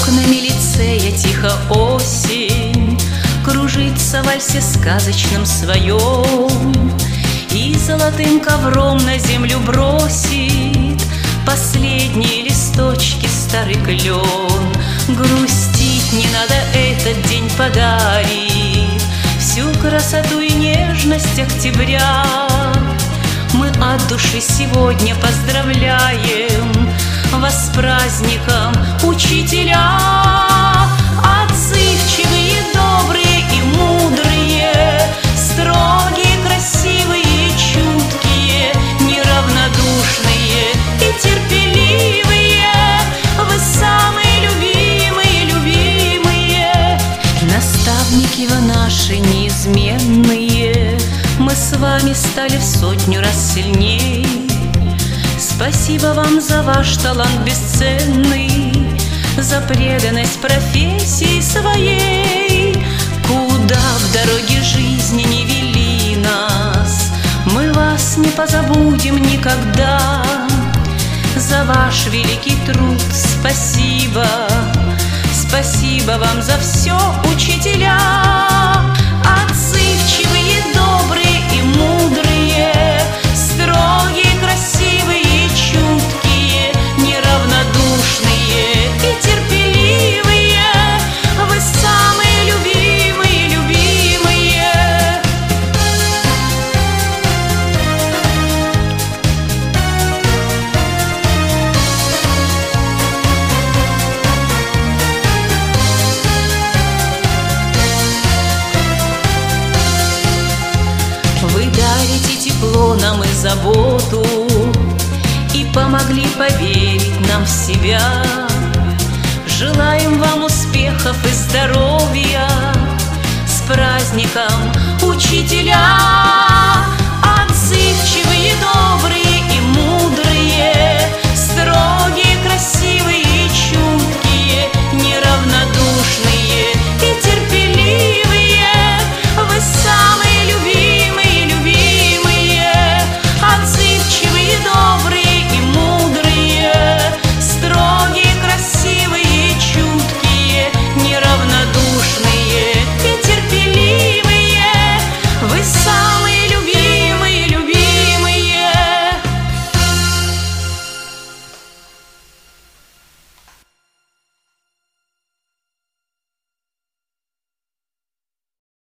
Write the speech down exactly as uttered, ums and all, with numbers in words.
окнами лицея тихо осень кружится в вальсе сказочном своем, и золотым ковром на землю бросит последние листочки старый клен. Грустить не надо, этот день подарит всю красоту и нежность октября. Мы от души сегодня поздравляем вас с праздником, учителя. Отзывчивые, добрые и мудрые, строгие, красивые, чуткие, неравнодушные и терпеливые. Вы самые любимые, любимые, наставники вы наши неизменные. Мы с вами стали в сотню раз сильней. Спасибо вам за ваш талант бесценный, за преданность профессии своей. Куда в дороге жизни не вели нас, мы вас не позабудем никогда. За ваш великий труд спасибо, спасибо вам за все, учителя. Отзывчивые, добрые и мудрые, строгие, красивые, чуткие, неравнодушные и терпеливые. Вы самые любимые, любимые. Вы дарите тепло нам и заботу, и помогли поверить нам в себя. Желаем вам успехов и здоровья, с праздником, учителя!